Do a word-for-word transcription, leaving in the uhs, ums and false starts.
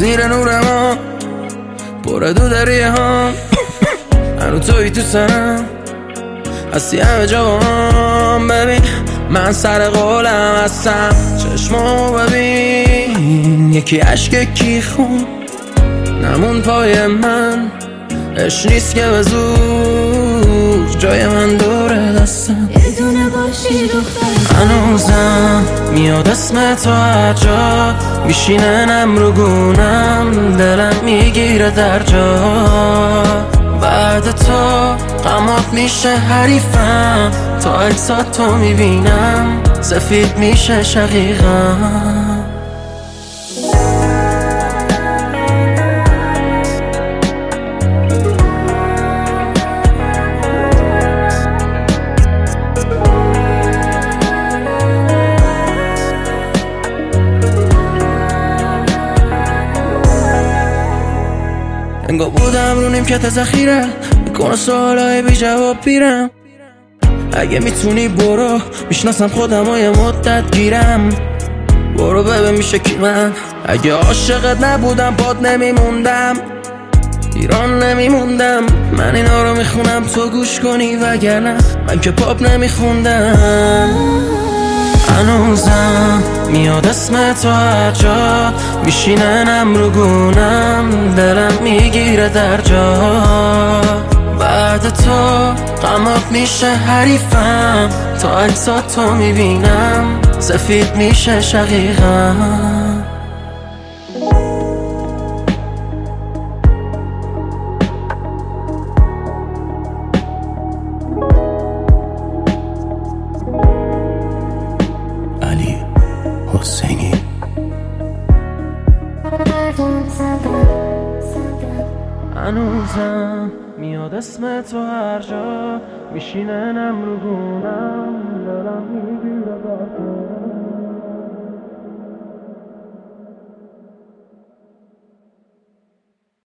زیر نور ما پر دو دریه ها هنو توی تو سرم هستی همه جا با هم. ببین من سر قولم هستم، چشمامو ببین یکی عشق کی خون نمون پای من، اش نیست که به زور جای من دوره دستم. یه دونه باشی دختر هنوزم میاد اسم تو هر جا میشینه نم رو گونم، دلم میگیره در جا. بعد تو غمات میشه حریفم، تا عکسات تو میبینم سفید میشه شقیقم. انگار بودم رو نیمکت ذخیره، میکنه سوالای بی جواب پیرم. اگه میتونی برو، میشناسم خودم و یه مدت گیرم. برو ببین میشه کی من، اگه عاشقت نبودم باد نمیموندم، ایران نمیموندم. من اینا رو میخونم تو گوش کنی، وگرنه من که پاپ نمیخوندم. هنوزم میاد اسم تو هر جا میشینه نم رو گونم، دلم میگیره در جا. بعد تو غمات میشه حریفم، تا عکسات تو میبینم سفید میشه شقیقم. علی حسینی هنوزم میاد اسم تو هر جا میشینه نم رو گونم، دلم میگیره در جا.